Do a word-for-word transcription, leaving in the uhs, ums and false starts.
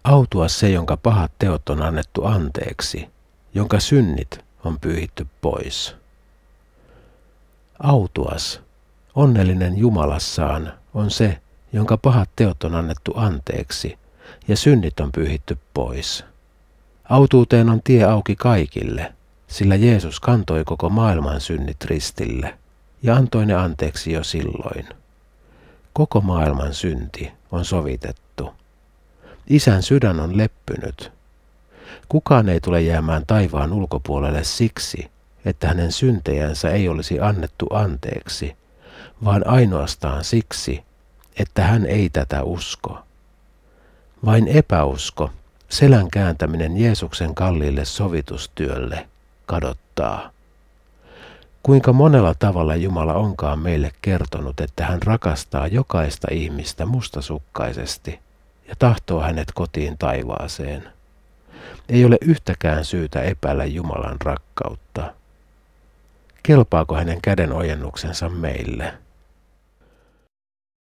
Autua se, jonka pahat teot on annettu anteeksi, jonka synnit on pyyhitty pois. Autuas, onnellinen Jumalassaan on se, jonka pahat teot on annettu anteeksi ja synnit on pyyhitty pois. Autuuteen on tie auki kaikille, sillä Jeesus kantoi koko maailman synnit ristille ja antoi ne anteeksi jo silloin. Koko maailman synti on sovitettu. Isän sydän on leppynyt. Kukaan ei tule jäämään taivaan ulkopuolelle siksi, että hänen syntejänsä ei olisi annettu anteeksi, vaan ainoastaan siksi, että hän ei tätä usko. Vain epäusko, selän kääntäminen Jeesuksen kalliille sovitustyölle, kadottaa. Kuinka monella tavalla Jumala onkaan meille kertonut, että hän rakastaa jokaista ihmistä mustasukkaisesti ja tahtoo hänet kotiin taivaaseen. Ei ole yhtäkään syytä epäillä Jumalan rakkautta. Kelpaako hänen käden ojennuksensa meille?